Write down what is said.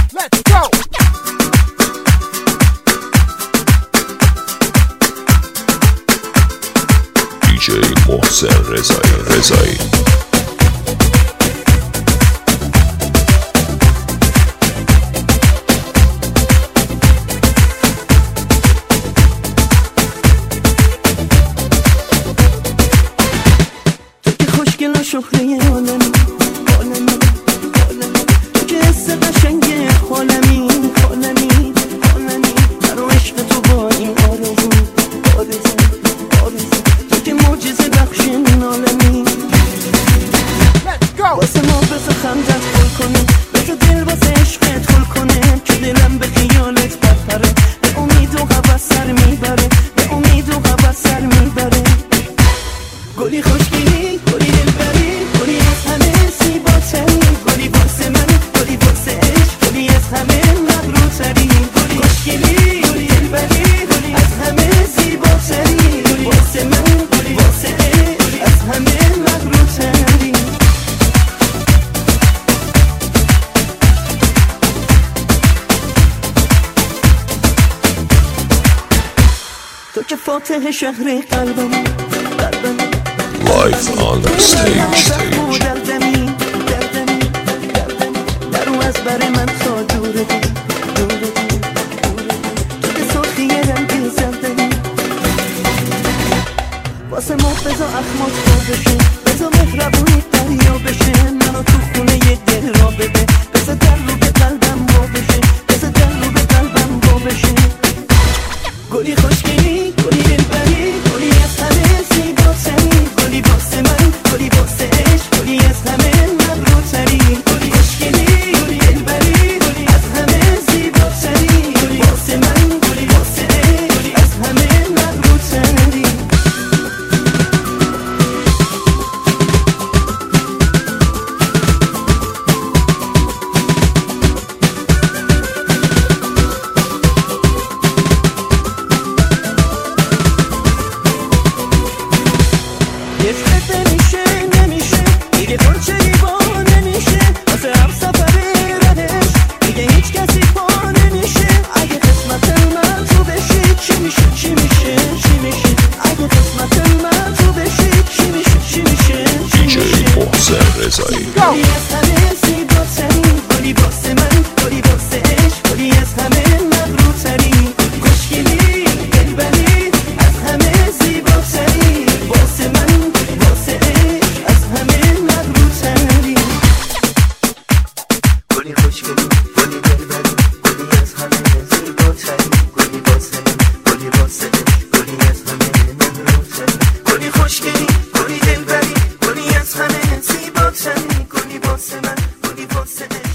Let's go. DJ محسن رضایی تو که خوشگل و شهره عالمی تو که حس قشنگ عالمی برو عشق تو با این آرزو تو که معجزه بخش این عالمی واسه ما بذار خندت خل کنه بذار دل واسه عشقت خل کنه که دلم به خیالت بپره به امید و هوس سر میبره گلی خوشگلی گلی دلبری گلی از همه زیباتری گلی واسه من گلی واسه عشق گلی از همه مغروتری گلی خوشگلی گلی دلبری گلی از همه زیباتری گلی واسه من گلی واسه عشق از همه مغروتری تو که فاتح شهر قلبم Live on the stage. درو از بر من تا دوره تو که سرخی رنگی زردنی واسه ما بزا اخمات را بشه بزا مهربونی دریا بشه منو تو خونه یه دل را بده بزا در رو به قلبم با بشه گلی خوشگلی گلی دلبری گلی از همه زیباتری گلی واسه من گلی واسه عشق گلی از همه مغروتری گلی خوشگلی گلی دلبری گلی از همه زیباتری گلی واسه من گلی واسه عشق گلی از همه مغروتری نمیشه دیگه پرچه‌ای با نمیشه واسه هم سفر ردش دیگه هیچ کسی پا نمیشه اگه قسمت من تو بشی چی میشه اگه قسمت من تو بشی چی میشه DJ محسن رضایی گلی از همه زیباتری گلی واسه من گلی واسه عشق گلی از همه مغروتری خوشگلی دلبری از همه زیباتری واسه من واسه عشق از همه مغروتری گلی خوشگلی گلی دلبری گلی از همه زیباتری گلی واسه من گلی واسه عشق گلی از همه مغروتری گلی خوشگلی گلی دلبری گلی از همه زیباتری گلی واسه من گلی واسه عشق